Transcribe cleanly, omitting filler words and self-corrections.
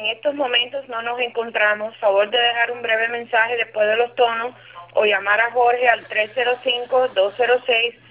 en estos momentos no nos encontramos. Favor de dejar un breve mensaje después de los tonos o llamar a Jorge al 305-206